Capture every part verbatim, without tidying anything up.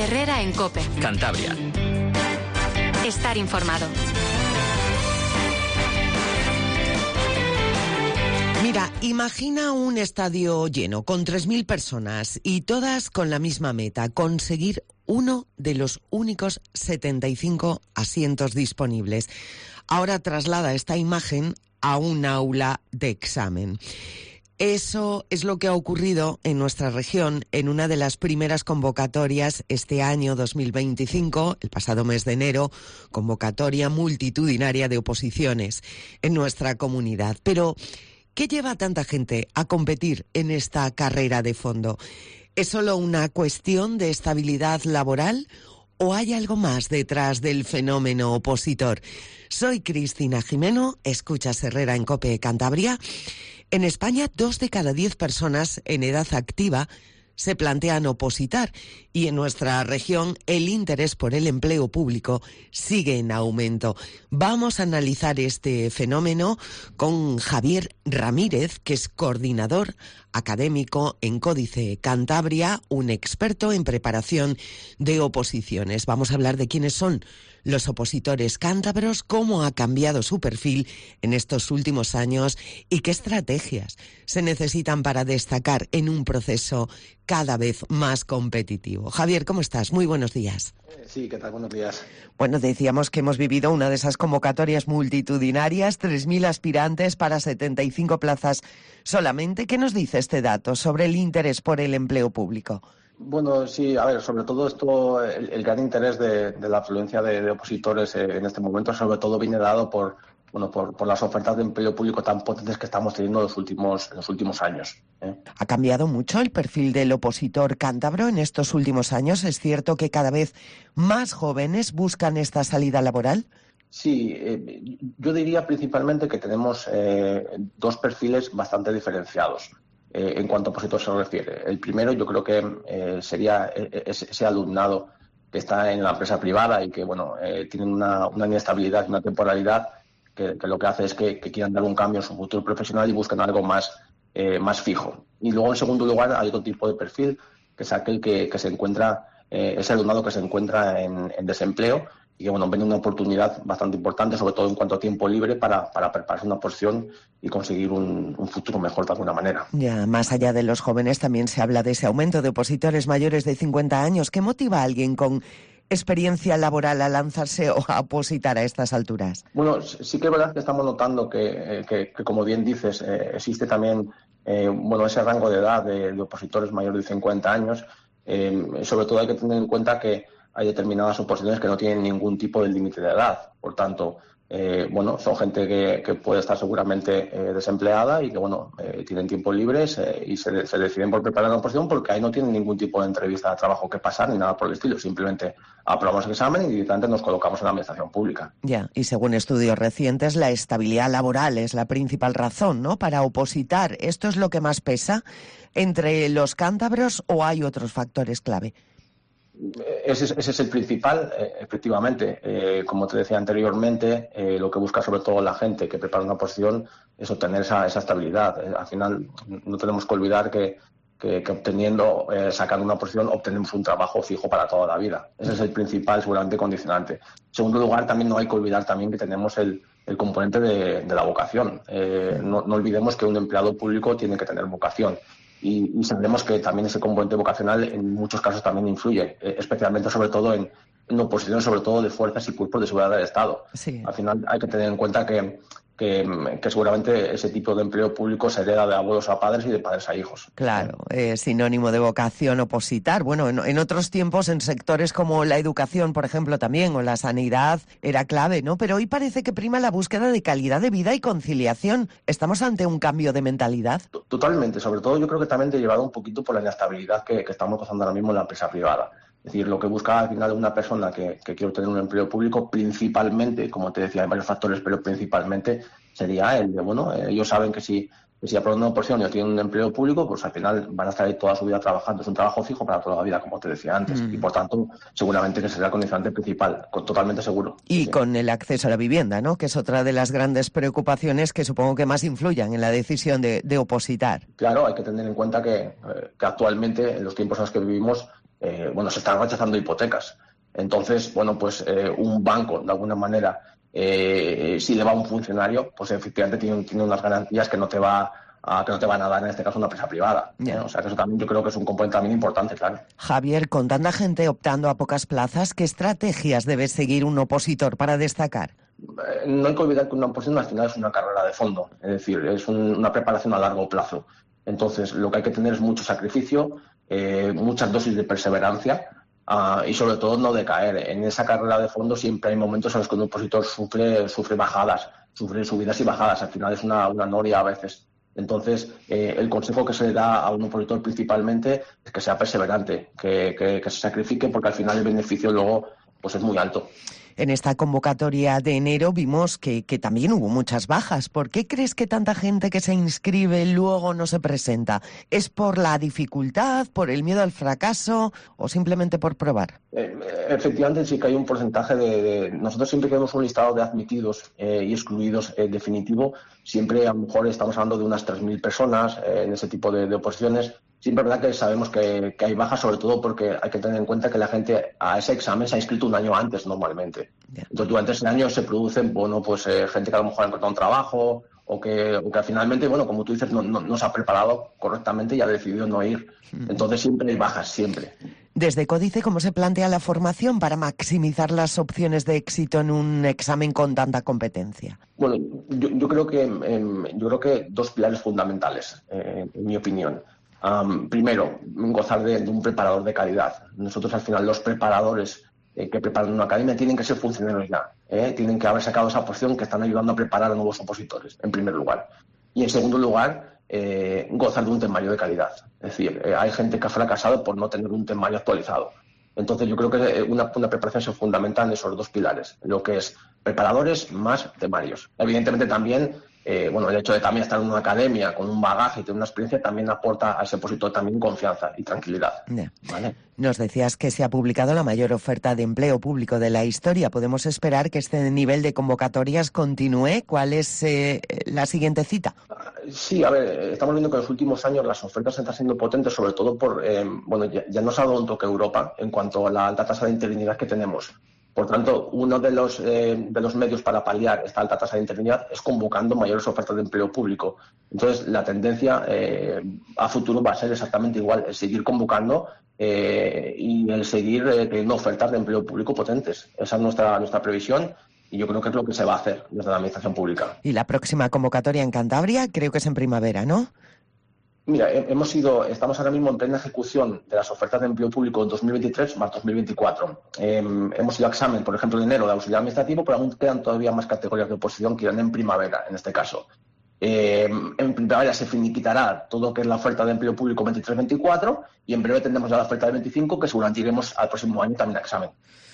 Herrera en COPE. Cantabria. Estar informado. Mira, imagina un estadio lleno con tres mil personas y todas con la misma meta, conseguir uno de los únicos setenta y cinco asientos disponibles. Ahora traslada esta imagen a un aula de examen. Eso es lo que ha ocurrido en nuestra región en una de las primeras convocatorias este año dos mil veinticinco, el pasado mes de enero, convocatoria multitudinaria de oposiciones en nuestra comunidad. Pero ¿qué lleva a tanta gente a competir en esta carrera de fondo? ¿Es solo una cuestión de estabilidad laboral o hay algo más detrás del fenómeno opositor? Soy Cristina Jimeno, escuchas Herrera en COPE Cantabria. En España, dos de cada diez personas en edad activa se plantean opositar y en nuestra región el interés por el empleo público sigue en aumento. Vamos a analizar este fenómeno con Javier Ramírez, que es coordinador académico en Códice Cantabria, un experto en preparación de oposiciones. Vamos a hablar de quiénes son los opositores cántabros, cómo ha cambiado su perfil en estos últimos años y qué estrategias se necesitan para destacar en un proceso cada vez más competitivo. Javier, ¿cómo estás? Muy buenos días. Sí, ¿qué tal? Buenos días. Bueno, decíamos que hemos vivido una de esas convocatorias multitudinarias, tres mil aspirantes para setenta y cinco plazas solamente. ¿Qué nos dice este dato sobre el interés por el empleo público? Bueno, sí, a ver, sobre todo esto, el, el gran interés de, de la afluencia de, de opositores eh, en este momento, sobre todo viene dado por, bueno, por, por las ofertas de empleo público tan potentes que estamos teniendo en los últimos, en los últimos años. ¿eh? ¿Ha cambiado mucho el perfil del opositor cántabro en estos últimos años? ¿Es cierto que cada vez más jóvenes buscan esta salida laboral? Sí, eh, yo diría principalmente que tenemos eh, dos perfiles bastante diferenciados. Eh, en cuanto a opositor se refiere. El primero, yo creo que eh, sería ese, ese alumnado que está en la empresa privada y que, bueno, eh, tienen una, una inestabilidad, una temporalidad que, que lo que hace es que, que quieran dar un cambio en su futuro profesional y buscan algo más, eh, más fijo. Y luego, en segundo lugar, hay otro tipo de perfil, que es aquel que, que se encuentra, eh, ese alumnado que se encuentra en, en desempleo y que, bueno, ven una oportunidad bastante importante, sobre todo en cuanto a tiempo libre, para, para prepararse una posición y conseguir un, un futuro mejor de alguna manera. Ya, más allá de los jóvenes también se habla de ese aumento de opositores mayores de cincuenta años. ¿Qué motiva a alguien con experiencia laboral a lanzarse o a opositar a estas alturas? Bueno, sí que es verdad que estamos notando que, que, que como bien dices, eh, existe también eh, bueno, ese rango de edad de, de opositores mayores de cincuenta años. Eh, sobre todo hay que tener en cuenta que hay determinadas oposiciones que no tienen ningún tipo de límite de edad. Por tanto, eh, bueno, son gente que, que puede estar seguramente eh, desempleada y que, bueno, eh, tienen tiempos libres eh, y se, se deciden por preparar una oposición porque ahí no tienen ningún tipo de entrevista de trabajo que pasar ni nada por el estilo. Simplemente aprobamos el examen y directamente nos colocamos en la administración pública. Ya, y según estudios recientes, la estabilidad laboral es la principal razón, ¿no?, para opositar. ¿Esto es lo que más pesa entre los cántabros o hay otros factores clave? Ese es, ese es el principal, eh, efectivamente. Eh, como te decía anteriormente, eh, lo que busca sobre todo la gente que prepara una posición es obtener esa, esa estabilidad. Eh, al final, no tenemos que olvidar que, que, que obteniendo, eh, sacando una posición, obtenemos un trabajo fijo para toda la vida. Ese es el principal, seguramente, condicionante. En segundo lugar, también no hay que olvidar también que tenemos el, el componente de, de la vocación. Eh, no, no olvidemos que un empleado público tiene que tener vocación. Y, y sabemos que también ese componente vocacional en muchos casos también influye, eh, especialmente sobre todo en, en oposiciones sobre todo de fuerzas y cuerpos de seguridad del Estado. Sí. Al final hay que tener en cuenta que, que, que seguramente ese tipo de empleo público se hereda de abuelos a padres y de padres a hijos. Claro, eh, sinónimo de vocación opositar. Bueno, en, en otros tiempos en sectores como la educación, por ejemplo, también, o la sanidad, era clave, ¿no? Pero hoy parece que prima la búsqueda de calidad de vida y conciliación. ¿Estamos ante un cambio de mentalidad? Totalmente, sobre todo yo creo que también derivado un poquito por la inestabilidad que, que estamos pasando ahora mismo en la empresa privada. Es decir, lo que busca al final una persona que, que quiere obtener un empleo público, principalmente, como te decía, hay varios factores, pero principalmente sería el de, bueno, eh, ellos saben que si, que si aprueban una oposición y tienen un empleo público, pues al final van a estar ahí toda su vida trabajando. Es un trabajo fijo para toda la vida, como te decía antes, mm. y por tanto, seguramente que será el condicionante principal, totalmente seguro. Y sí. Con el acceso a la vivienda, ¿no?, que es otra de las grandes preocupaciones que supongo que más influyan en la decisión de, de opositar. Claro, hay que tener en cuenta que, eh, que actualmente, en los tiempos en los que vivimos, eh, bueno, se están rechazando hipotecas. Entonces, bueno, pues eh, un banco, de alguna manera, eh, si le va a un funcionario, pues efectivamente tiene, tiene unas garantías que no te va a, que no te van a dar, en este caso, una empresa privada. ¿eh? O sea, que eso también yo creo que es un componente también importante, claro. Javier, con tanta gente optando a pocas plazas, ¿qué estrategias debe seguir un opositor para destacar? Eh, no hay que olvidar que una oposición al final es una carrera de fondo, es decir, es un, una preparación a largo plazo. Entonces, lo que hay que tener es mucho sacrificio, eh, muchas dosis de perseverancia, Uh, y sobre todo no decaer. En esa carrera de fondo siempre hay momentos en los que un opositor sufre, sufre bajadas, sufre subidas y bajadas. Al final es una, una noria a veces. Entonces, eh, el consejo que se le da a un opositor principalmente es que sea perseverante, que, que, que se sacrifique, porque al final el beneficio luego pues es muy alto. En esta convocatoria de enero vimos que, que también hubo muchas bajas. ¿Por qué crees que tanta gente que se inscribe luego no se presenta? ¿Es por la dificultad, por el miedo al fracaso o simplemente por probar? Eh, efectivamente sí que hay un porcentaje de... de... Nosotros siempre que vemos un listado de admitidos eh, y excluidos eh, definitivo, siempre a lo mejor estamos hablando de unas tres mil personas eh, en ese tipo de, de oposiciones. Siempre es verdad que sabemos que, que hay bajas, sobre todo porque hay que tener en cuenta que la gente a ese examen se ha inscrito un año antes normalmente. Yeah. Entonces, durante ese año se producen, bueno, pues eh, gente que a lo mejor ha encontrado un trabajo o que, o que finalmente, bueno, como tú dices, no, no, no se ha preparado correctamente y ha decidido no ir. Entonces, siempre hay bajas, siempre. Desde Códice, ¿cómo se plantea la formación para maximizar las opciones de éxito en un examen con tanta competencia? Bueno, yo, yo creo que eh, yo creo que dos pilares fundamentales, eh, en mi opinión. Um, primero, gozar de, de un preparador de calidad. Nosotros, al final, los preparadores eh, que preparan una academia tienen que ser funcionarios ya. Eh, tienen que haber sacado esa posición que están ayudando a preparar a nuevos opositores, en primer lugar. Y, en segundo lugar, eh, gozar de un temario de calidad. Es decir, eh, hay gente que ha fracasado por no tener un temario actualizado. Entonces, yo creo que una, una preparación es fundamental en esos dos pilares, lo que es preparadores más temarios. Evidentemente, también... Eh, bueno, el hecho de también estar en una academia con un bagaje y tener una experiencia también aporta a ese opositor también confianza y tranquilidad. Yeah. ¿Vale? Nos decías que se ha publicado la mayor oferta de empleo público de la historia. ¿Podemos esperar que este nivel de convocatorias continúe? ¿Cuál es eh, la siguiente cita? Sí, a ver, estamos viendo que en los últimos años las ofertas están siendo potentes, sobre todo por, eh, bueno, ya, ya nos ha dado un toque Europa en cuanto a la alta tasa de interinidad que tenemos. Por tanto, uno de los, eh, de los medios para paliar esta alta tasa de interinidad es convocando mayores ofertas de empleo público. Entonces, la tendencia eh, a futuro va a ser exactamente igual, el seguir convocando eh, y el seguir eh, teniendo ofertas de empleo público potentes. Esa es nuestra, nuestra previsión y yo creo que es lo que se va a hacer desde la Administración Pública. Y la próxima convocatoria en Cantabria creo que es en primavera, ¿no? Mira, hemos ido, estamos ahora mismo en plena ejecución de las ofertas de empleo público dos mil veintitrés más dos mil veinticuatro. Eh, hemos ido a examen, por ejemplo, en enero de auxiliar administrativo, pero aún quedan todavía más categorías de oposición que irán en primavera, en este caso. Eh, en primavera se finiquitará todo lo que es la oferta de empleo público veintitrés veinticuatro y en breve tendremos ya la oferta de veinticinco, que seguramente iremos al próximo año también a examen.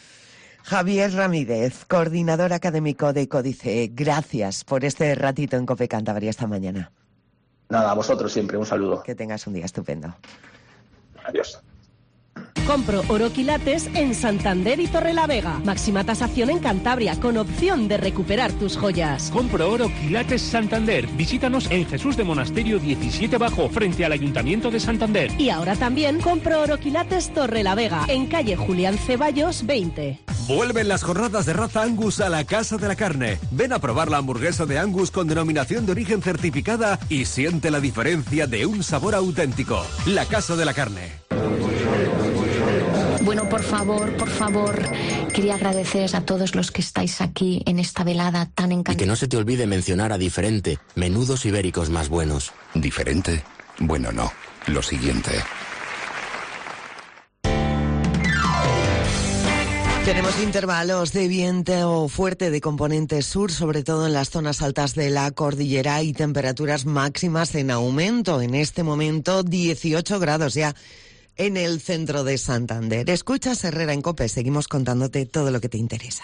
Javier Ramírez, coordinador académico de Códice, gracias por este ratito en COPE Cantabria esta mañana. Nada, a vosotros siempre, un saludo. Que tengas un día estupendo. Adiós. Compro oroquilates en Santander y Torrelavega. Máxima tasación en Cantabria, con opción de recuperar tus joyas. Compro oro quilates Santander. Visítanos en Jesús de Monasterio diecisiete Bajo, frente al Ayuntamiento de Santander. Y ahora también compro oroquilates Torrelavega, en calle Julián Ceballos veinte. Vuelven las jornadas de raza Angus a la Casa de la Carne. Ven a probar la hamburguesa de Angus con denominación de origen certificada y siente la diferencia de un sabor auténtico. La Casa de la Carne. Bueno, por favor, por favor, quería agradeceros a todos los que estáis aquí en esta velada tan encantadora. Y que no se te olvide mencionar a Diferente, menudos ibéricos más buenos. ¿Diferente? Bueno, no. Lo siguiente. Tenemos intervalos de viento fuerte de componente sur, sobre todo en las zonas altas de la cordillera, y temperaturas máximas en aumento. En este momento, dieciocho grados ya en el centro de Santander. Escuchas Herrera en COPE, seguimos contándote todo lo que te interesa.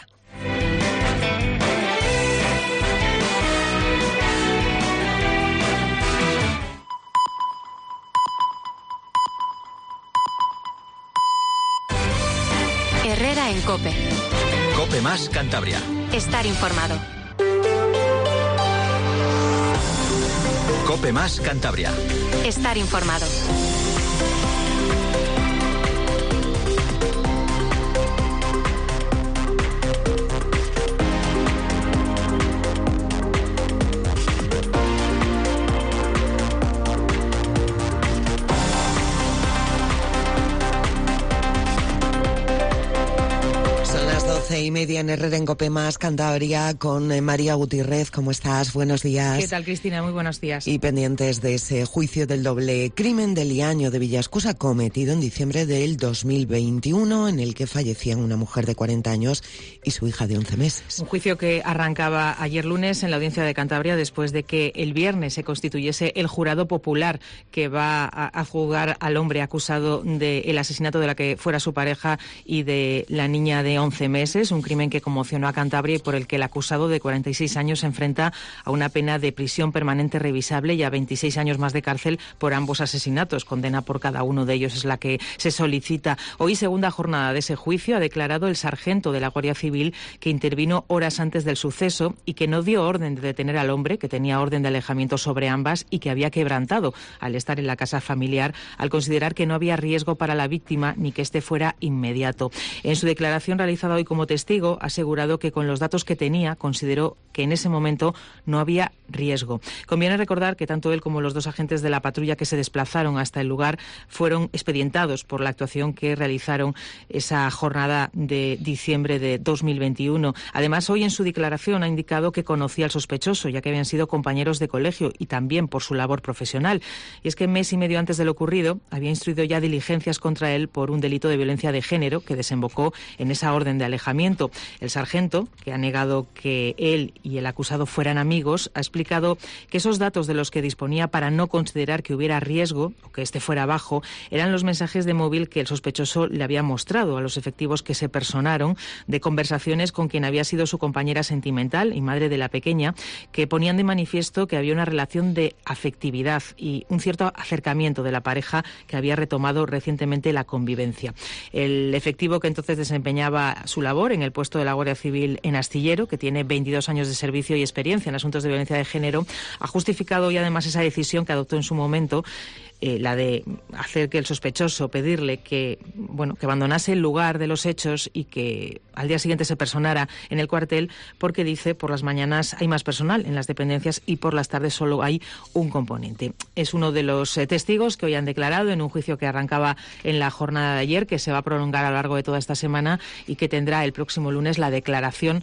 Herrera en COPE. COPE más Cantabria. Estar informado. COPE más Cantabria. Estar informado. once y media en Herrera en Cope Más, Cantabria, con eh, María Gutiérrez. ¿Cómo estás? Buenos días. ¿Qué tal, Cristina? Muy buenos días. Y pendientes de ese juicio del doble crimen de Liaño de Villascusa cometido en diciembre del dos mil veintiuno, en el que fallecían una mujer de cuarenta años y su hija de once meses. Un juicio que arrancaba ayer lunes en la audiencia de Cantabria después de que el viernes se constituyese el jurado popular que va a, a juzgar al hombre acusado del asesinato de la que fuera su pareja y de la niña de once meses, un crimen que conmocionó a Cantabria y por el que el acusado de cuarenta y seis años se enfrenta a una pena de prisión permanente revisable y a veintiséis años más de cárcel por ambos asesinatos. Condena por cada uno de ellos es la que se solicita. Hoy, segunda jornada de ese juicio, ha declarado el sargento de la Guardia Civil que intervino horas antes del suceso y que no dio orden de detener al hombre, que tenía orden de alejamiento sobre ambas y que había quebrantado al estar en la casa familiar, al considerar que no había riesgo para la víctima ni que este fuera inmediato. En su declaración realizada hoy como testigo, ha asegurado que con los datos que tenía consideró que en ese momento no había riesgo. Conviene recordar que tanto él como los dos agentes de la patrulla que se desplazaron hasta el lugar fueron expedientados por la actuación que realizaron esa jornada de diciembre de dos mil veintiuno. Además, hoy en su declaración ha indicado que conocía al sospechoso, ya que habían sido compañeros de colegio y también por su labor profesional. Y es que mes y medio antes de lo ocurrido había instruido ya diligencias contra él por un delito de violencia de género que desembocó en esa orden de alejamiento. El sargento, que ha negado que él y el acusado fueran amigos, ha explicado que esos datos de los que disponía para no considerar que hubiera riesgo o que este fuera bajo eran los mensajes de móvil que el sospechoso le había mostrado a los efectivos que se personaron de conversaciones con quien había sido su compañera sentimental y madre de la pequeña, que ponían de manifiesto que había una relación de afectividad y un cierto acercamiento de la pareja que había retomado recientemente la convivencia. El efectivo que entonces desempeñaba su labor en el puesto de la Guardia Civil en Astillero, que tiene veintidós años de servicio y experiencia en asuntos de violencia de género, ha justificado hoy además esa decisión que adoptó en su momento, eh, la de hacer que el sospechoso, pedirle que, bueno, que abandonase el lugar de los hechos y que al día siguiente se personara en el cuartel, porque dice por las mañanas hay más personal en las dependencias y por las tardes solo hay un componente. Es uno de los eh, testigos que hoy han declarado en un juicio que arrancaba en la jornada de ayer, que se va a prolongar a lo largo de toda esta semana y que tendrá el próximo lunes la declaración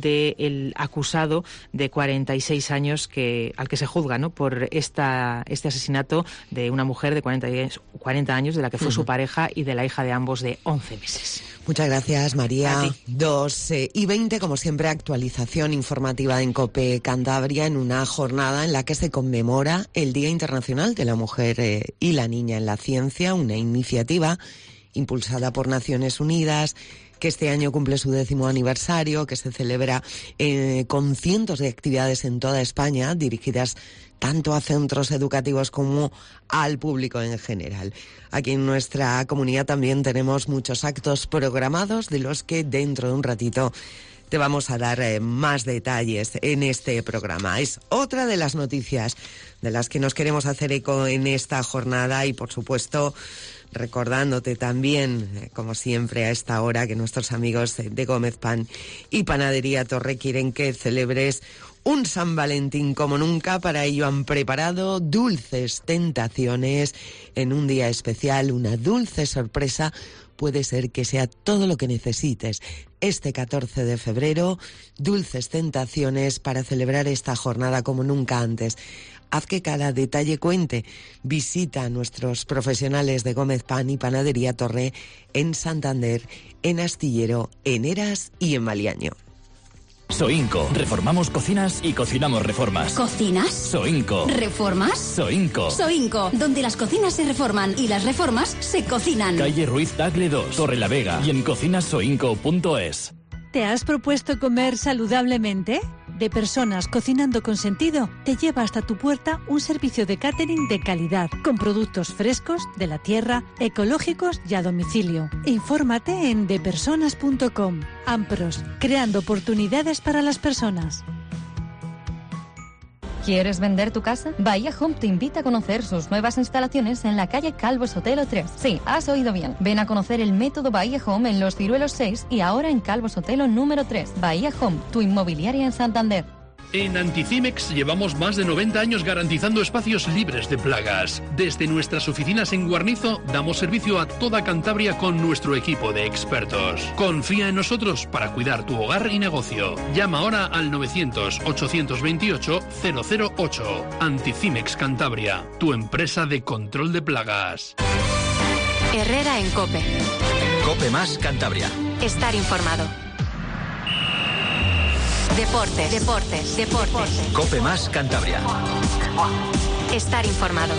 del acusado de cuarenta y seis años que al que se juzga, ¿no?, por esta, este asesinato de una mujer de cuarenta, cuarenta años, de la que fue uh-huh. su pareja y de la hija de ambos de once meses. Muchas gracias, María. dos y veinte, como siempre, actualización informativa en COPE Cantabria en una jornada en la que se conmemora el Día Internacional de la Mujer eh, y la Niña en la Ciencia, una iniciativa impulsada por Naciones Unidas, que este año cumple su décimo aniversario, que se celebra eh, con cientos de actividades en toda España, dirigidas tanto a centros educativos como al público en general. Aquí en nuestra comunidad también tenemos muchos actos programados, de los que dentro de un ratito te vamos a dar eh, más detalles en este programa. Es otra de las noticias de las que nos queremos hacer eco en esta jornada y, por supuesto, recordándote también, eh, como siempre a esta hora, que nuestros amigos de Gómez Pan y Panadería Torre quieren que celebres un San Valentín como nunca. Para ello han preparado dulces tentaciones en un día especial, una dulce sorpresa. Puede ser que sea todo lo que necesites. Este catorce de febrero, dulces tentaciones para celebrar esta jornada como nunca antes. Haz que cada detalle cuente. Visita a nuestros profesionales de Gómez Pan y Panadería Torre en Santander, en Astillero, en Eras y en Maliaño. Soinco. Reformamos cocinas y cocinamos reformas. ¿Cocinas? Soinco. ¿Reformas? Soinco. Soinco, donde las cocinas se reforman y las reformas se cocinan. Calle Ruiz Tagle dos, Torrelavega y en cocinasoinco punto es. ¿Te has propuesto comer saludablemente? De Personas Cocinando con Sentido te lleva hasta tu puerta un servicio de catering de calidad, con productos frescos, de la tierra, ecológicos y a domicilio. Infórmate en de personas punto com. Ampros, creando oportunidades para las personas. ¿Quieres vender tu casa? Bahía Home te invita a conocer sus nuevas instalaciones en la calle Calvo Sotelo tres. Sí, has oído bien. Ven a conocer el método Bahía Home en Los Ciruelos seis y ahora en Calvo Sotelo número tres. Bahía Home, tu inmobiliaria en Santander. En Anticimex llevamos más de noventa años garantizando espacios libres de plagas. Desde nuestras oficinas en Guarnizo damos servicio a toda Cantabria con nuestro equipo de expertos. Confía en nosotros para cuidar tu hogar y negocio. Llama ahora al novecientos, ochocientos veintiocho, cero cero ocho. Anticimex Cantabria, tu empresa de control de plagas. Herrera en COPE. COPE más Cantabria. Estar informado. Deportes, deportes, deportes. COPE más Cantabria. Estar informado.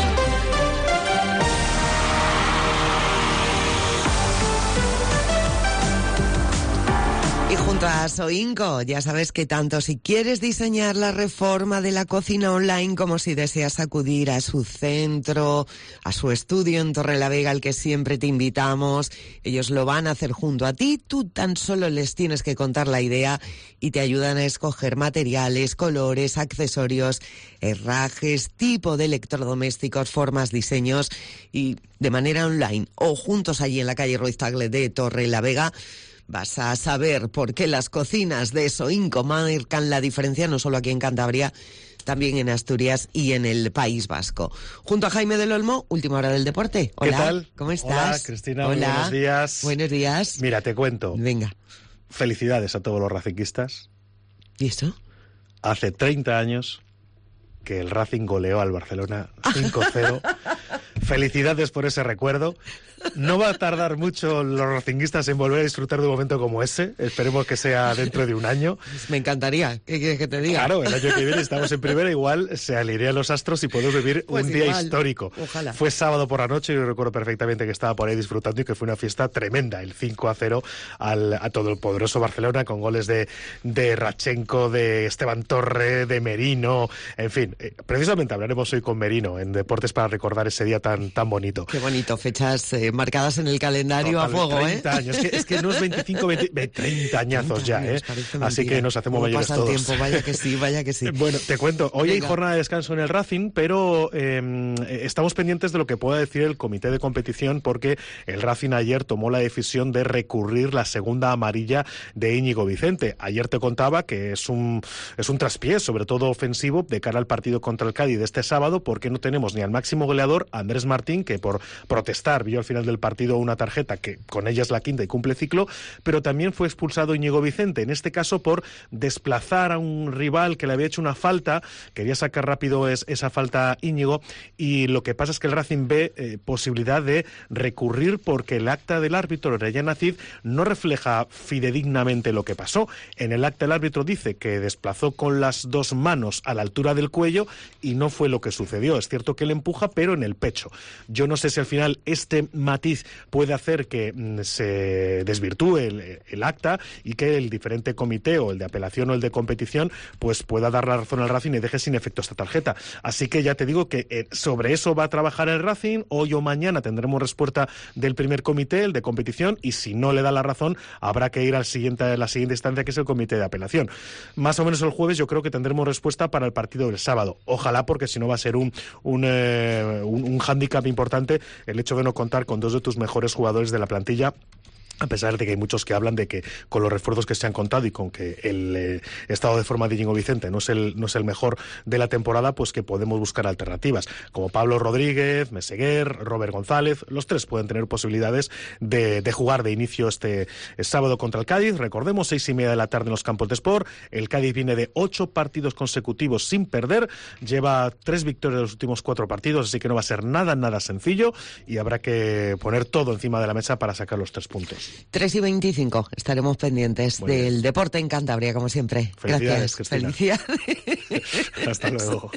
Y junto a Soinco, ya sabes que tanto si quieres diseñar la reforma de la cocina online como si deseas acudir a su centro, a su estudio en Torrelavega, al que siempre te invitamos, ellos lo van a hacer junto a ti, tú tan solo les tienes que contar la idea y te ayudan a escoger materiales, colores, accesorios, herrajes, tipo de electrodomésticos, formas, diseños, y de manera online o juntos allí en la calle Ruiz Tagle de Torrelavega. Vas a saber por qué las cocinas de Soinco marcan la diferencia, no solo aquí en Cantabria, también en Asturias y en el País Vasco. Junto a Jaime del Olmo, última hora del deporte. Hola, ¿qué tal? ¿Cómo estás? Hola, Cristina, Hola. Buenos días. Buenos días. Mira, te cuento. Venga. Felicidades a todos los racinguistas. ¿Y eso? Hace treinta años que el Racing goleó al Barcelona cinco cero. Felicidades por ese recuerdo. No va a tardar mucho los racinguistas en volver a disfrutar de un momento como ese. Esperemos que sea dentro de un año. Me encantaría. ¿Qué quieres que te diga? Claro, el año que viene estamos en primera. Igual se alinean los astros y podemos vivir pues un día igual. histórico. Ojalá. Fue sábado por la noche y yo recuerdo perfectamente que estaba por ahí disfrutando y que fue una fiesta tremenda. El cinco a cero al, a todo el poderoso Barcelona, con goles de, de Rachenko, de Esteban Torre, de Merino. En fin, eh, precisamente hablaremos hoy con Merino en Deportes para recordar ese día tan, tan bonito. Qué bonito. Fechas eh, marcadas en el calendario. Total, a fuego, treinta ¿eh? años. Es que, es que no es veinticinco, veinte, treinta añazos ya, ¿eh? Así que nos hacemos mayores todos. todos. Pasa el tiempo, vaya que sí, vaya que sí. Bueno, te cuento, hoy Venga. hay jornada de descanso en el Racing, pero eh, estamos pendientes de lo que pueda decir el comité de competición, porque el Racing ayer tomó la decisión de recurrir la segunda amarilla de Íñigo Vicente. Ayer te contaba que es un, es un traspié, sobre todo ofensivo, de cara al partido contra el Cádiz de este sábado, porque no tenemos ni al máximo goleador, Andrés Martín, que por protestar vio al final del partido una tarjeta que con ella es la quinta y cumple ciclo, pero también fue expulsado Íñigo Vicente, en este caso por desplazar a un rival que le había hecho una falta, quería sacar rápido es, esa falta Íñigo, y lo que pasa es que el Racing ve eh, posibilidad de recurrir porque el acta del árbitro, Reyán Acid, no refleja fidedignamente lo que pasó. En el acta el árbitro dice que desplazó con las dos manos a la altura del cuello y no fue lo que sucedió. Es cierto que le empuja, pero en el pecho. Yo no sé si al final este matiz puede hacer que mm, se desvirtúe el, el acta y que el diferente comité, o el de apelación o el de competición, pues pueda dar la razón al Racing y deje sin efecto esta tarjeta. Así que ya te digo que eh, sobre eso va a trabajar el Racing. Hoy o mañana tendremos respuesta del primer comité, el de competición, y si no le da la razón, habrá que ir al siguiente, a la siguiente instancia, que es el comité de apelación. Más o menos el jueves yo creo que tendremos respuesta para el partido del sábado. Ojalá, porque si no va a ser un, un, eh, un, un hándicap importante el hecho de no contar con dos de tus mejores jugadores de la plantilla, a pesar de que hay muchos que hablan de que con los refuerzos que se han contado y con que el eh, estado de forma de Íñigo Vicente no es el no es el mejor de la temporada, pues que podemos buscar alternativas, como Pablo Rodríguez, Meseguer, Robert González. Los tres pueden tener posibilidades de, de jugar de inicio este sábado contra el Cádiz. Recordemos, seis y media de la tarde en los campos de Sport. El Cádiz viene de ocho partidos consecutivos sin perder, lleva tres victorias de los últimos cuatro partidos, así que no va a ser nada, nada sencillo, y habrá que poner todo encima de la mesa para sacar los tres puntos. tres y veinticinco, estaremos pendientes Muy del bien. deporte en Cantabria, como siempre. Felicidades, Gracias. Cristina. Felicidades. Hasta luego.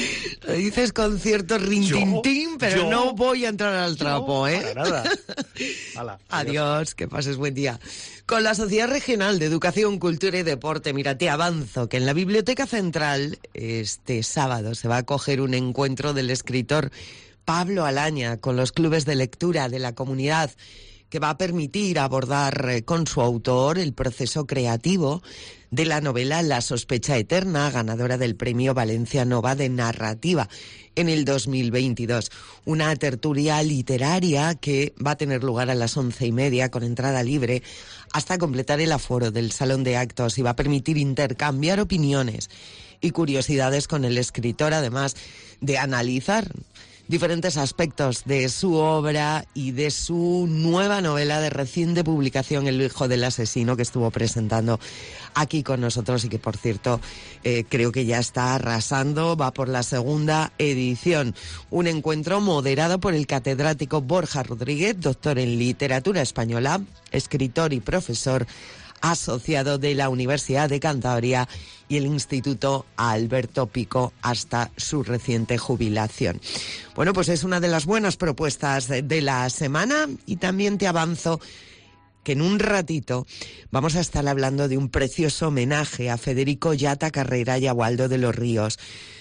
Lo dices con cierto rintintín, pero ¿Yo? no voy a entrar al trapo, ¿Yo? ¿eh? Para nada. Hala, adiós. adiós, que pases buen día. Con la Sociedad Regional de Educación, Cultura y Deporte, mira, te avanzo que en la Biblioteca Central este sábado se va a acoger un encuentro del escritor Pablo Alaña con los clubes de lectura de la comunidad, que va a permitir abordar eh, con su autor el proceso creativo de la novela La sospecha eterna, ganadora del Premio Valencia Nova de Narrativa en el dos mil veintidós. Una tertulia literaria que va a tener lugar a las once y media con entrada libre hasta completar el aforo del Salón de Actos y va a permitir intercambiar opiniones y curiosidades con el escritor, además de analizar diferentes aspectos de su obra y de su nueva novela de reciente publicación, El hijo del asesino, que estuvo presentando aquí con nosotros y que, por cierto, eh, creo que ya está arrasando, va por la segunda edición. Un encuentro moderado por el catedrático Borja Rodríguez, doctor en literatura española, escritor y profesor asociado de la Universidad de Cantabria y el Instituto Alberto Pico hasta su reciente jubilación. Bueno, pues es una de las buenas propuestas de la semana y también te avanzo que en un ratito vamos a estar hablando de un precioso homenaje a Federico Yata Carrera y a Waldo de los Ríos.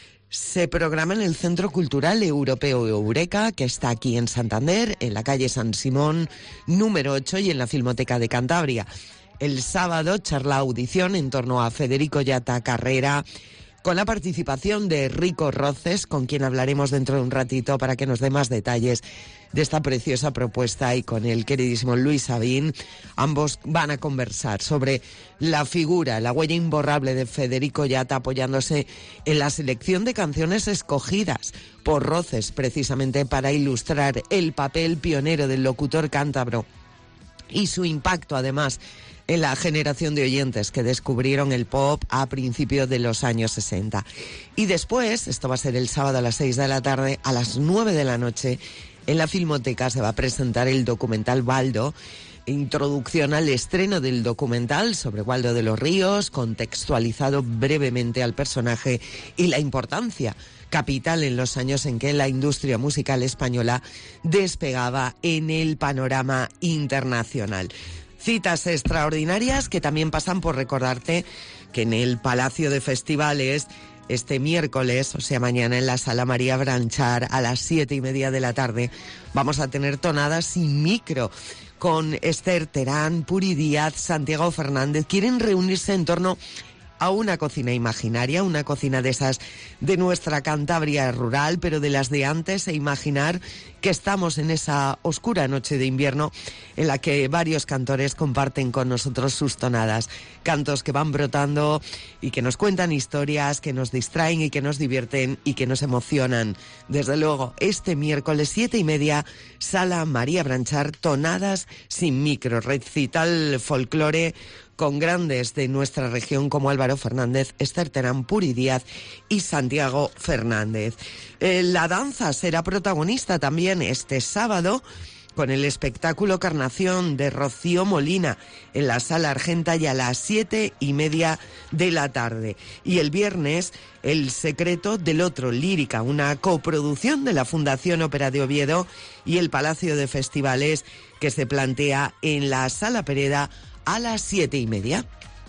Se programa en el Centro Cultural Europeo Eureka, que está aquí en Santander, en la calle San Simón, número ocho, y en la Filmoteca de Cantabria. El sábado, charla audición en torno a Federico Yata Carrera, con la participación de Rico Roces, con quien hablaremos dentro de un ratito para que nos dé más detalles de esta preciosa propuesta, y con el queridísimo Luis Sabín. Ambos van a conversar sobre la figura, la huella imborrable de Federico Yata, apoyándose en la selección de canciones escogidas por Roces, precisamente para ilustrar el papel pionero del locutor cántabro y su impacto, además, en la generación de oyentes que descubrieron el pop a principios de los años sesenta. Y después, esto va a ser el sábado a las seis de la tarde, a las nueve de la noche, en la Filmoteca se va a presentar el documental Waldo, introducción al estreno del documental sobre Waldo de los Ríos, contextualizado brevemente al personaje y la importancia capital en los años en que la industria musical española despegaba en el panorama internacional. Citas extraordinarias que también pasan por recordarte que en el Palacio de Festivales, este miércoles, o sea mañana, en la Sala María Branchar, a las siete y media de la tarde, vamos a tener tonadas sin micro con Esther Terán, Puri Díaz, Santiago Fernández. Quieren reunirse en torno a una cocina imaginaria, una cocina de esas de nuestra Cantabria rural, pero de las de antes, e imaginar que estamos en esa oscura noche de invierno en la que varios cantores comparten con nosotros sus tonadas. Cantos que van brotando y que nos cuentan historias, que nos distraen y que nos divierten y que nos emocionan. Desde luego, este miércoles siete y media, Sala María Branchar, tonadas sin micro, recital folclore con grandes de nuestra región como Álvaro Fernández, Esther Terán, Puri Díaz y Santiago Fernández. Eh, la danza será protagonista también este sábado con el espectáculo Carnación de Rocío Molina en la Sala Argenta y a las siete y media de la tarde. Y el viernes, El secreto del otro, lírica, una coproducción de la Fundación Ópera de Oviedo y el Palacio de Festivales, que se plantea en la Sala Pereda a las siete y media.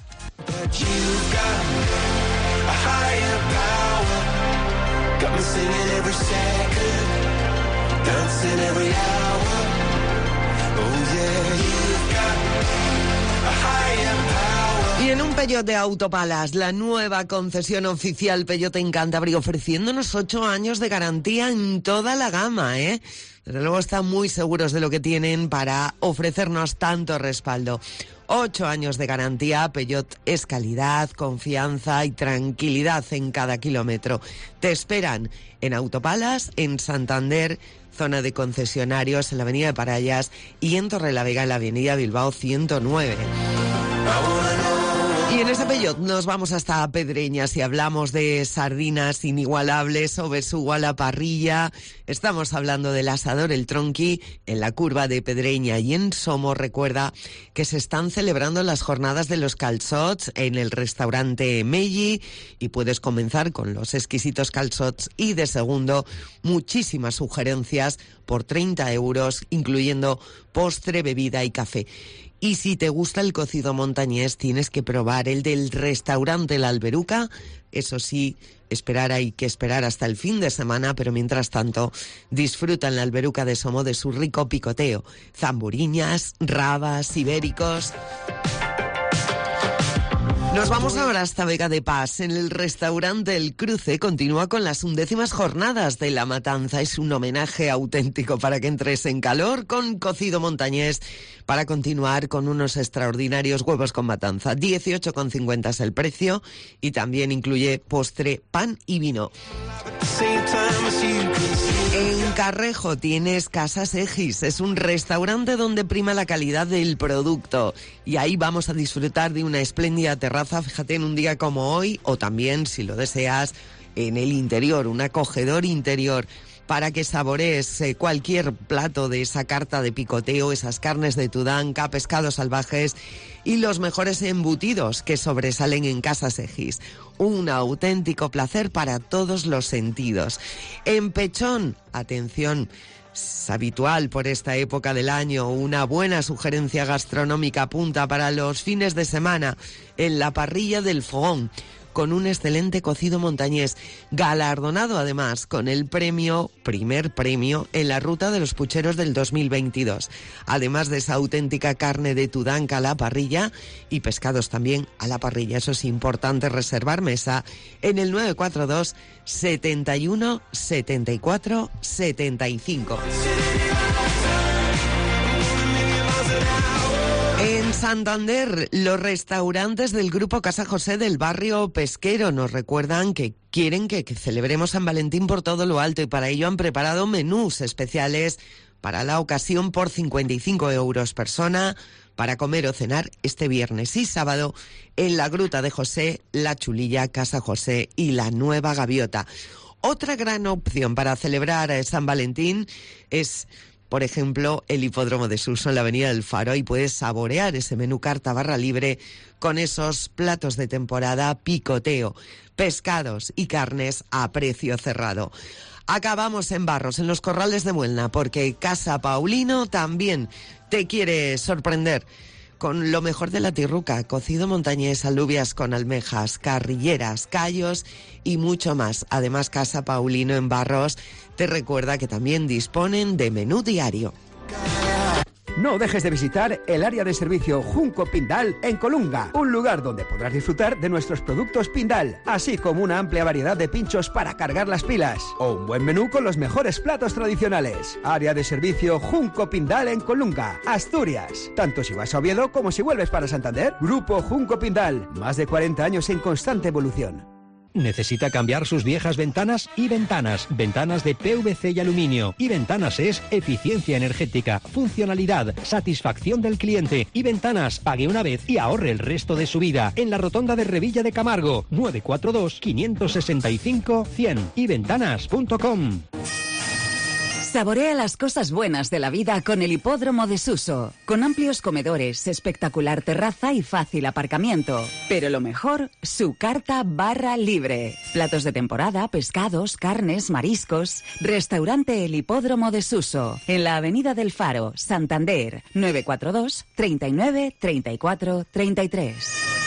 Y en un Peugeot de Autopalas, la nueva concesión oficial Peugeot en Cantabria, ofreciéndonos ocho años de garantía en toda la gama, ¿eh? Desde luego están muy seguros de lo que tienen para ofrecernos tanto respaldo. Ocho años de garantía. Peugeot es calidad, confianza y tranquilidad en cada kilómetro. Te esperan en Autopalas, en Santander, zona de concesionarios, en la avenida de Parayas, y en Torrelavega, en la avenida Bilbao ciento nueve. Y en ese Peugeot nos vamos hasta Pedreñas y hablamos de sardinas inigualables o besugo a la parrilla. Estamos hablando del asador El Tronqui en la curva de Pedreña y en Somos. Recuerda que se están celebrando las jornadas de los calçots en el restaurante Melli y puedes comenzar con los exquisitos calçots y de segundo muchísimas sugerencias por treinta euros, incluyendo postre, bebida y café. Y si te gusta el cocido montañés, tienes que probar el del restaurante La Alberuca. Eso sí, esperar hay que esperar hasta el fin de semana, pero mientras tanto, disfruta en La Alberuca de Somo de su rico picoteo. Zamburiñas, rabas, ibéricos. Nos vamos ahora hasta Vega de Paz. En el restaurante El Cruce continúa con las undécimas jornadas de la matanza. Es un homenaje auténtico para que entres en calor con cocido montañés, para continuar con unos extraordinarios huevos con matanza. dieciocho con cincuenta es el precio y también incluye postre, pan y vino. En Carrejo tienes Casas Egis, es un restaurante donde prima la calidad del producto y ahí vamos a disfrutar de una espléndida terraza, fíjate, en un día como hoy, o también, si lo deseas, en el interior, un acogedor interior, para que saborees eh, cualquier plato de esa carta de picoteo, esas carnes de Tudanca, pescados salvajes y los mejores embutidos que sobresalen en Casas Egis. Un auténtico placer para todos los sentidos. En Pechón, atención, es habitual por esta época del año, una buena sugerencia gastronómica punta para los fines de semana en la parrilla del Fogón, con un excelente cocido montañés, galardonado además con el premio, primer premio, en la Ruta de los Pucheros del dos mil veintidós. Además de esa auténtica carne de Tudanca a la parrilla y pescados también a la parrilla. Eso es importante, reservar mesa en el nueve cuatro dos, setenta y uno, setenta y cuatro, setenta y cinco. En Santander, los restaurantes del Grupo Casa José del barrio Pesquero nos recuerdan que quieren que, que celebremos San Valentín por todo lo alto y para ello han preparado menús especiales para la ocasión por cincuenta y cinco euros persona para comer o cenar este viernes y sábado en la Gruta de José, La Chulilla, Casa José y la Nueva Gaviota. Otra gran opción para celebrar San Valentín es, por ejemplo, el Hipódromo de Suso en la Avenida del Faro, y puedes saborear ese menú carta barra libre con esos platos de temporada, picoteo, pescados y carnes a precio cerrado. Acabamos en Barros, en los Corrales de Muelna, porque Casa Paulino también te quiere sorprender con lo mejor de la tirruca, cocido montañés, alubias con almejas, carrilleras, callos y mucho más. Además, Casa Paulino en Barros te recuerda que también disponen de menú diario. No dejes de visitar el área de servicio Junco Pindal en Colunga, un lugar donde podrás disfrutar de nuestros productos Pindal, así como una amplia variedad de pinchos para cargar las pilas, o un buen menú con los mejores platos tradicionales. Área de servicio Junco Pindal en Colunga, Asturias. Tanto si vas a Oviedo como si vuelves para Santander. Grupo Junco Pindal, más de cuarenta años en constante evolución. ¿Necesita cambiar sus viejas ventanas? Y Ventanas, ventanas de P V C y aluminio. Y Ventanas es eficiencia energética, funcionalidad, satisfacción del cliente. Y Ventanas, pague una vez y ahorre el resto de su vida. En la rotonda de Revilla de Camargo, nueve cuatro dos, cinco seis cinco, cien. y ventanas punto com. Saborea las cosas buenas de la vida con el Hipódromo de Suso, con amplios comedores, espectacular terraza y fácil aparcamiento. Pero lo mejor, su carta barra libre. Platos de temporada, pescados, carnes, mariscos. Restaurante El Hipódromo de Suso, en la Avenida del Faro, Santander, nueve cuatro dos, treinta y nueve, treinta y cuatro, treinta y tres.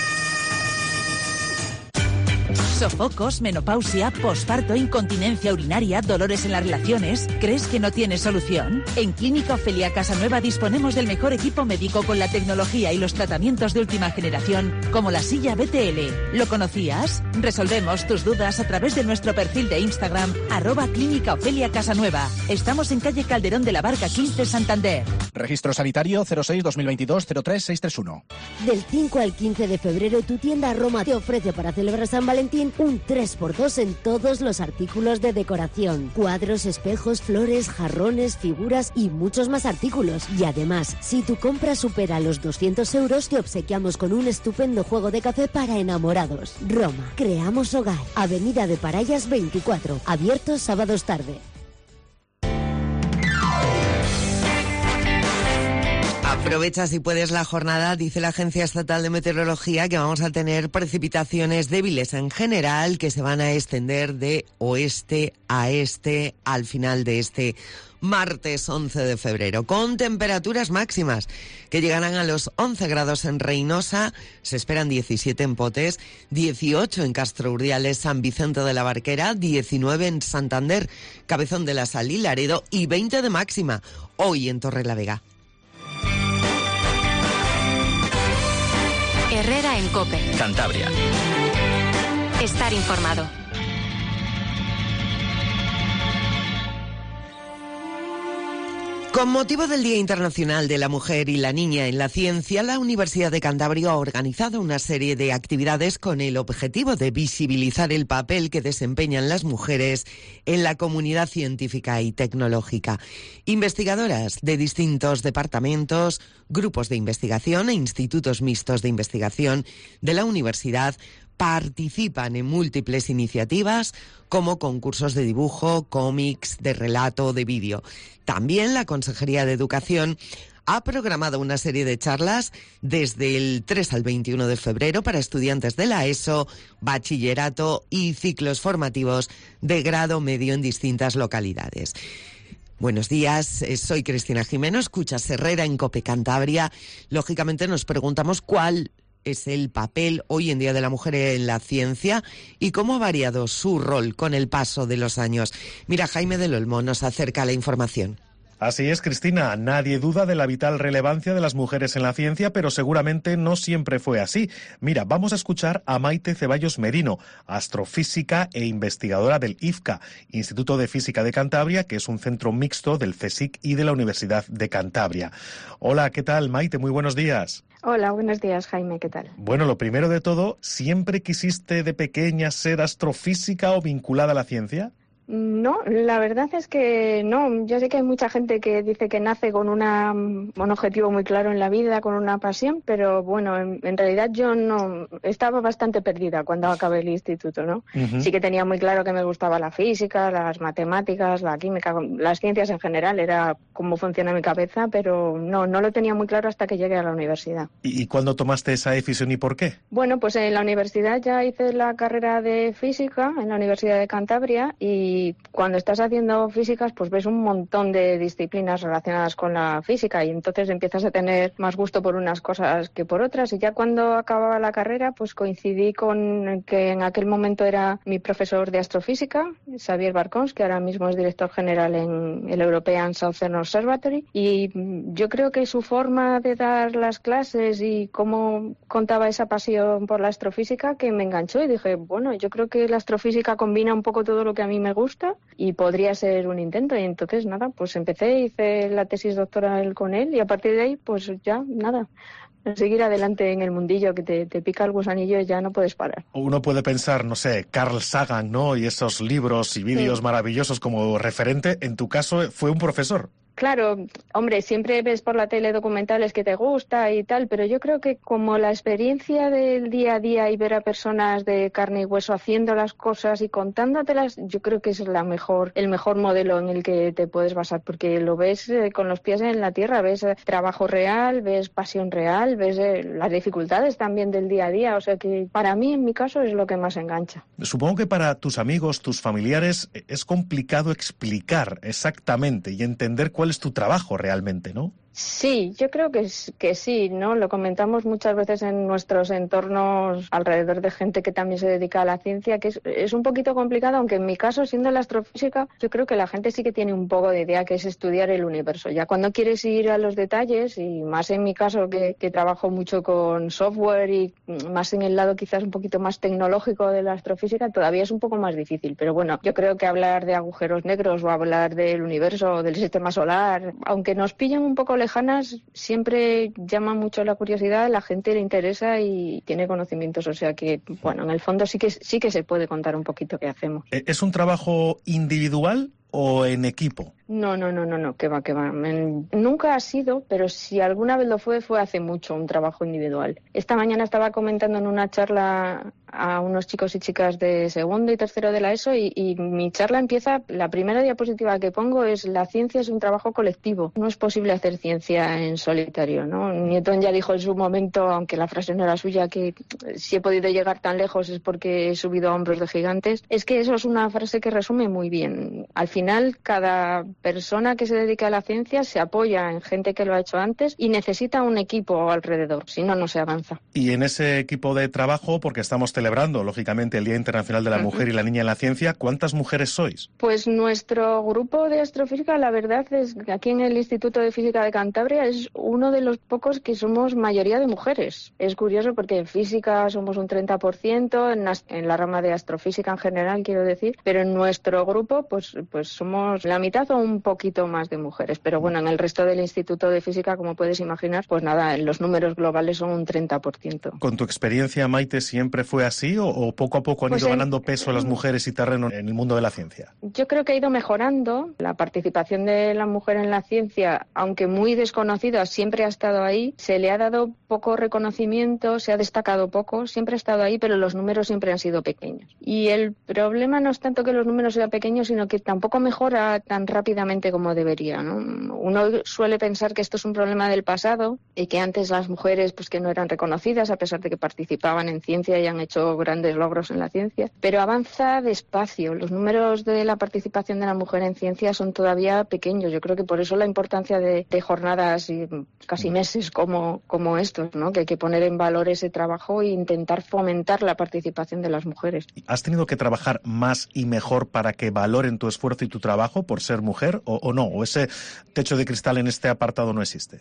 ¿Sofocos, menopausia, posparto, incontinencia urinaria, dolores en las relaciones? ¿Crees que no tienes solución? En Clínica Ofelia Casanueva disponemos del mejor equipo médico con la tecnología y los tratamientos de última generación, como la silla B T L. ¿Lo conocías? Resolvemos tus dudas a través de nuestro perfil de Instagram, arroba Clínica Ofelia Casanueva. Estamos en calle Calderón de la Barca quince, Santander. Registro sanitario cero seis dos mil veintidós cero tres seis tres uno. Del cinco al quince de febrero, tu tienda Roma te ofrece para celebrar San Valentín un tres por dos en todos los artículos de decoración. Cuadros, espejos, flores, jarrones, figuras y muchos más artículos. Y además, si tu compra supera los doscientos euros, te obsequiamos con un estupendo juego de café para enamorados. Roma, creamos hogar. Avenida de Parayas veinticuatro, abierto sábados tarde. Aprovecha si puedes la jornada. Dice la Agencia Estatal de Meteorología que vamos a tener precipitaciones débiles en general que se van a extender de oeste a este al final de este martes once de febrero, con temperaturas máximas que llegarán a los once grados en Reynosa, se esperan diecisiete en Potes, dieciocho en Castro Urdiales, San Vicente de la Barquera, diecinueve en Santander, Cabezón de la Sal y Laredo y veinte de máxima hoy en Torrelavega. Herrera en COPE. Cantabria. Estar informado. Con motivo del Día Internacional de la Mujer y la Niña en la Ciencia, la Universidad de Cantabria ha organizado una serie de actividades con el objetivo de visibilizar el papel que desempeñan las mujeres en la comunidad científica y tecnológica. Investigadoras de distintos departamentos, grupos de investigación e institutos mixtos de investigación de la universidad participan en múltiples iniciativas como concursos de dibujo, cómics, de relato, de vídeo. También la Consejería de Educación ha programado una serie de charlas desde el tres al veintiuno de febrero para estudiantes de la ESO, bachillerato y ciclos formativos de grado medio en distintas localidades. Buenos días, soy Cristina Jimeno, escuchas Herrera en COPE Cantabria. Lógicamente nos preguntamos cuál es el papel hoy en día de la mujer en la ciencia y cómo ha variado su rol con el paso de los años. Mira, Jaime del Olmo nos acerca la información. Así es, Cristina. Nadie duda de la vital relevancia de las mujeres en la ciencia, pero seguramente no siempre fue así. Mira, vamos a escuchar a Maite Ceballos Merino, astrofísica e investigadora del I F C A, Instituto de Física de Cantabria, que es un centro mixto del CSIC y de la Universidad de Cantabria. Hola, ¿qué tal, Maite? Muy buenos días. Hola, buenos días, Jaime, ¿qué tal? Bueno, lo primero de todo, ¿siempre quisiste de pequeña ser astrofísica o vinculada a la ciencia? No, la verdad es que no. Yo sé que hay mucha gente que dice que nace con una, un objetivo muy claro en la vida, con una pasión, pero bueno, en, en realidad yo no estaba bastante perdida cuando acabé el instituto, ¿no? Uh-huh. Sí que tenía muy claro que me gustaba la física, las matemáticas, la química, las ciencias en general, era cómo funciona mi cabeza, pero no, no lo tenía muy claro hasta que llegué a la universidad. ¿Y, y cuándo tomaste esa decisión y por qué? Bueno, pues en la universidad ya hice la carrera de física en la Universidad de Cantabria y Y cuando estás haciendo físicas, pues ves un montón de disciplinas relacionadas con la física y entonces empiezas a tener más gusto por unas cosas que por otras. Y ya cuando acababa la carrera, pues coincidí con que en aquel momento era mi profesor de astrofísica, Xavier Barcons, que ahora mismo es director general en el European Southern Observatory. Y yo creo que su forma de dar las clases y cómo contaba esa pasión por la astrofísica que me enganchó y dije, bueno, yo creo que la astrofísica combina un poco todo lo que a mí me gusta y podría ser un intento. Y entonces nada, pues empecé, hice la tesis doctoral con él y a partir de ahí pues ya nada, seguir adelante en el mundillo que te, te pica el gusanillo y ya no puedes parar. Uno puede pensar, no sé, Carl Sagan, ¿no? Y esos libros y vídeos sí. maravillosos como referente. En tu caso fue un profesor. Claro, hombre, siempre ves por la tele documentales que te gusta y tal, pero yo creo que como la experiencia del día a día y ver a personas de carne y hueso haciendo las cosas y contándotelas, yo creo que es la mejor, el mejor modelo en el que te puedes basar, porque lo ves eh, con los pies en la tierra, ves eh, trabajo real, ves pasión real, ves eh, las dificultades también del día a día, o sea que para mí, en mi caso, es lo que más engancha. Supongo que para tus amigos, tus familiares, es complicado explicar exactamente y entender cuál es tu trabajo realmente, ¿no? Sí, yo creo que, que sí, ¿no? Lo comentamos muchas veces en nuestros entornos alrededor de gente que también se dedica a la ciencia, que es, es un poquito complicado, aunque en mi caso, siendo la astrofísica, yo creo que la gente sí que tiene un poco de idea que es estudiar el universo. Ya cuando quieres ir a los detalles, y más en mi caso que, que trabajo mucho con software y más en el lado quizás un poquito más tecnológico de la astrofísica, todavía es un poco más difícil. Pero bueno, yo creo que hablar de agujeros negros o hablar del universo o del sistema solar, aunque nos pillen un poco lejanos, siempre llama mucho la curiosidad, la gente le interesa y tiene conocimientos, o sea que, bueno, en el fondo sí que sí que se puede contar un poquito qué hacemos. ¿Es un trabajo individual o en equipo? No, no, no, no, no, que va, que va. En- nunca ha sido, pero si alguna vez lo fue, fue hace mucho, un trabajo individual. Esta mañana estaba comentando en una charla a unos chicos y chicas de segundo y tercero de la ESO y, y mi charla empieza, la primera diapositiva que pongo es: la ciencia es un trabajo colectivo. No es posible hacer ciencia en solitario, ¿no? Newton ya dijo en su momento, aunque la frase no era suya, que si he podido llegar tan lejos es porque he subido a hombros de gigantes. Es que eso es una frase que resume muy bien. Al final, cada persona que se dedica a la ciencia se apoya en gente que lo ha hecho antes y necesita un equipo alrededor, si no, no se avanza. Y en ese equipo de trabajo, porque estamos celebrando, lógicamente, el Día Internacional de la Mujer y la Niña en la Ciencia, ¿cuántas mujeres sois? Pues nuestro grupo de astrofísica, la verdad es que aquí en el Instituto de Física de Cantabria es uno de los pocos que somos mayoría de mujeres. Es curioso porque en física somos un treinta por ciento, en, as- en la rama de astrofísica en general, quiero decir, pero en nuestro grupo pues, pues somos la mitad o un poquito más de mujeres. Pero bueno, en el resto del Instituto de Física, como puedes imaginar, pues nada, los números globales son un treinta por ciento. ¿Con tu experiencia, Maite, siempre fue así o, o poco a poco han Pues ido en- ganando peso las mujeres y terreno en el mundo de la ciencia? Yo creo que ha ido mejorando. La participación de la mujer en la ciencia, aunque muy desconocida, siempre ha estado ahí. Se le ha dado poco reconocimiento, se ha destacado poco, siempre ha estado ahí, pero los números siempre han sido pequeños. Y el problema no es tanto que los números sean pequeños, sino que tampoco mejora tan rápidamente como debería, ¿no? Uno suele pensar que esto es un problema del pasado y que antes las mujeres pues que no eran reconocidas a pesar de que participaban en ciencia y han hecho grandes logros en la ciencia, pero avanza despacio. Los números de la participación de la mujer en ciencia son todavía pequeños. Yo creo que por eso la importancia de, de jornadas y casi meses como, como estos, ¿no? Que hay que poner en valor ese trabajo e intentar fomentar la participación de las mujeres. ¿Has tenido que trabajar más y mejor para que valoren tu esfuerzo y tu trabajo por ser mujer o, o no? ¿O ese techo de cristal en este apartado no existe?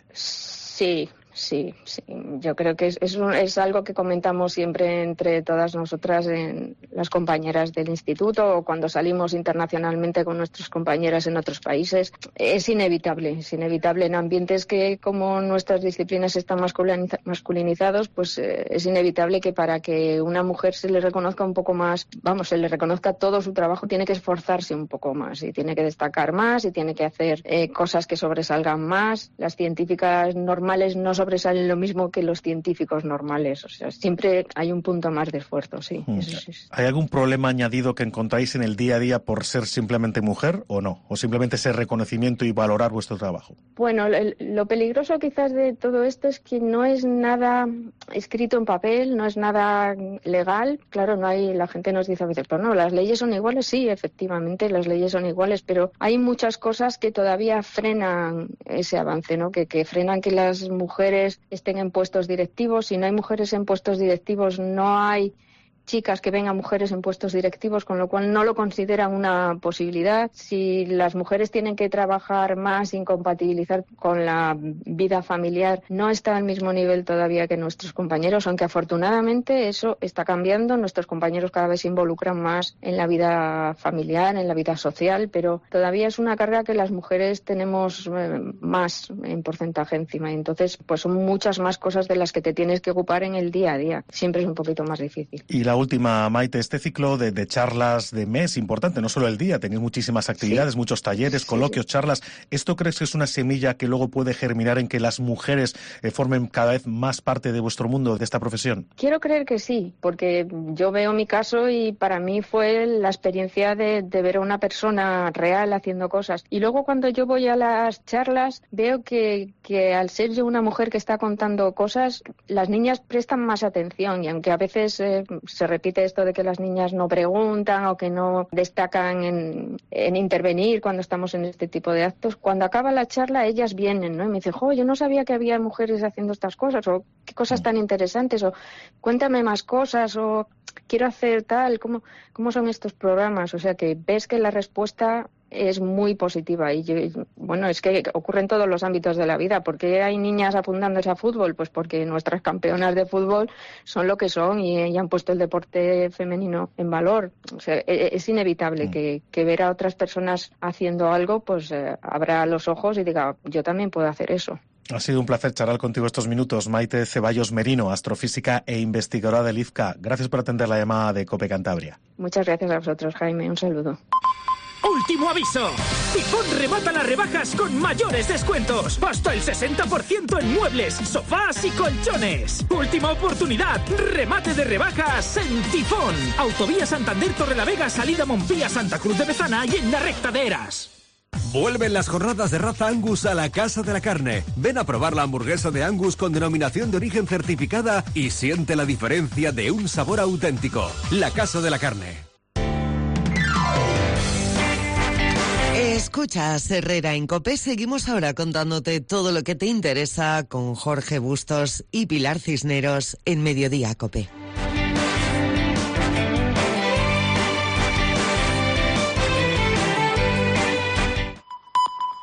Sí, sí, sí. Yo creo que es, es, un- es algo que comentamos siempre entre todas nosotras, en las compañeras del instituto o cuando salimos internacionalmente con nuestras compañeras en otros países. Es inevitable, es inevitable en ambientes que, como nuestras disciplinas están masculiniza- masculinizados, pues eh, es inevitable que para que una mujer se le reconozca un poco más, vamos, se le reconozca todo su trabajo, tiene que esforzarse un poco más y tiene que destacar más y tiene que hacer eh, cosas que sobresalgan más. Las científicas normales no sobresalen lo mismo que los científicos normales. O sea, siempre hay un punto más de esfuerzo, sí. Mm. Eso sí. ¿Hay algún problema añadido que encontráis en el día a día por ser simplemente mujer o no? ¿O simplemente ese reconocimiento y valorar vuestro trabajo? Bueno, lo, lo peligroso quizás de todo esto es que no es nada escrito en papel, no es nada legal. Claro, no hay, la gente nos dice a veces, pero no, las leyes son iguales. Sí, efectivamente, las leyes son iguales, pero hay muchas cosas que todavía frenan ese avance, ¿no? Que, que frenan que las mujeres estén en puestos directivos. Si no hay mujeres en puestos directivos, no hay chicas que ven a mujeres en puestos directivos, con lo cual no lo consideran una posibilidad. Si las mujeres tienen que trabajar más, incompatibilizar con la vida familiar, no está al mismo nivel todavía que nuestros compañeros, aunque afortunadamente eso está cambiando. Nuestros compañeros cada vez se involucran más en la vida familiar, en la vida social, pero todavía es una carga que las mujeres tenemos eh, más en porcentaje encima. Y entonces, pues son muchas más cosas de las que te tienes que ocupar en el día a día. Siempre es un poquito más difícil. Y la última, Maite, este ciclo de, de charlas de mes, importante, no solo el día, tenéis muchísimas actividades, sí. muchos talleres, sí, coloquios, sí. charlas. ¿Esto crees que es una semilla que luego puede germinar en que las mujeres eh, formen cada vez más parte de vuestro mundo, de esta profesión? Quiero creer que sí, porque yo veo mi caso y para mí fue la experiencia de, de ver a una persona real haciendo cosas. Y luego cuando yo voy a las charlas veo que, que al ser yo una mujer que está contando cosas, las niñas prestan más atención y aunque a veces eh, se repite esto de que las niñas no preguntan o que no destacan en, en intervenir cuando estamos en este tipo de actos, cuando acaba la charla ellas vienen, ¿no? Y me dicen, jo, yo no sabía que había mujeres haciendo estas cosas, o qué cosas tan interesantes, o cuéntame más cosas, o quiero hacer tal, ¿cómo, cómo son estos programas? O sea que ves que la respuesta es muy positiva y yo, bueno, es que ocurre en todos los ámbitos de la vida. ¿Por qué hay niñas apuntándose a fútbol? Pues porque nuestras campeonas de fútbol son lo que son y, y han puesto el deporte femenino en valor. O sea, es inevitable mm. que, que ver a otras personas haciendo algo, pues eh, abra los ojos y diga, yo también puedo hacer eso. Ha sido un placer charlar contigo estos minutos. Maite Ceballos Merino, astrofísica e investigadora del I F C A. Gracias por atender la llamada de COPE Cantabria. Muchas gracias a vosotros, Jaime. Un saludo. Último aviso. Tifón remata las rebajas con mayores descuentos. Hasta el sesenta por ciento en muebles, sofás y colchones. Última oportunidad. Remate de rebajas en Tifón. Autovía Santander Torrelavega, salida Montpía Santa Cruz de Bezana y en la recta de Eras. Vuelven las jornadas de raza Angus a la Casa de la Carne. Ven a probar la hamburguesa de Angus con denominación de origen certificada y siente la diferencia de un sabor auténtico. La Casa de la Carne. Escuchas Herrera en COPE. Seguimos ahora contándote todo lo que te interesa con Jorge Bustos y Pilar Cisneros en Mediodía COPE.